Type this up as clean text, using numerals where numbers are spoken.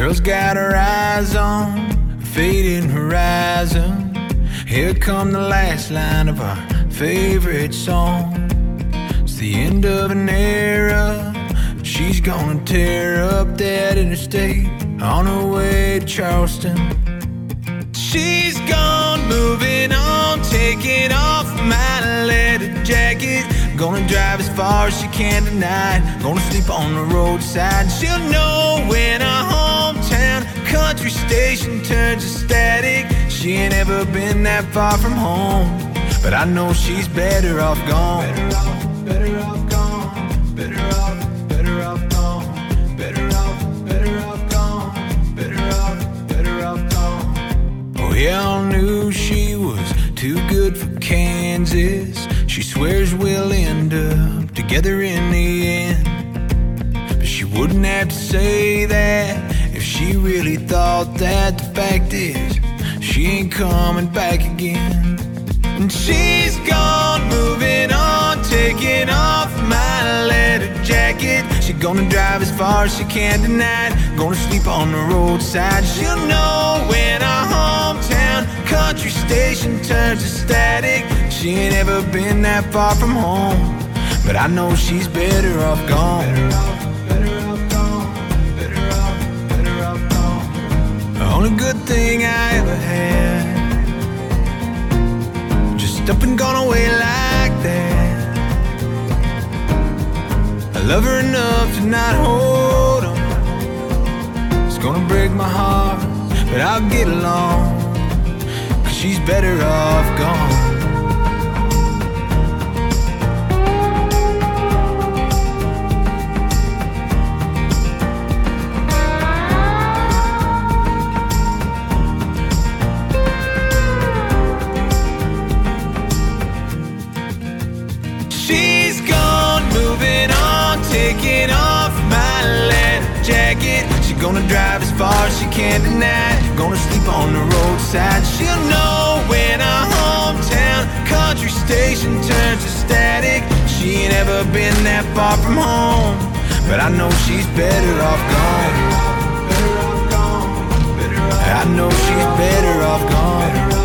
Girl's got her eyes on a fading horizon. Here come the last line of our favorite song. It's the end of an era. She's gonna tear up that interstate on her way to Charleston. She's gone, moving on, taking off my leather jacket. Gonna drive as far as she can tonight. Gonna sleep on the roadside. She'll know when our hometown country station turns to static. She ain't ever been that far from home, but I know she's better off gone. Better off gone. Better off gone. Better off gone. Better off gone. Oh, we all knew she was too good for Kansas. She swears we'll end up together in the end, but she wouldn't have to say that if she really thought that. The fact is, she ain't coming back again. And she's gone, moving on, taking off my leather jacket. She gonna drive as far as she can tonight. Gonna sleep on the roadside. She'll know when our hometown country station turns to static. She ain't ever been that far from home, but I know she's better off gone. Better off gone. Better off gone. The only good thing I ever had just up and gone away like that. I love her enough to not hold on. It's gonna break my heart, but I'll get along, 'cause she's better off gone. She's gone, moving on, taking off my leather jacket. She's gonna drive as far as she can tonight. Gonna sleep on the roadside. She'll know when our hometown country station turns to static. She ain't ever been that far from home, but I know she's better off gone. I know she's better off gone.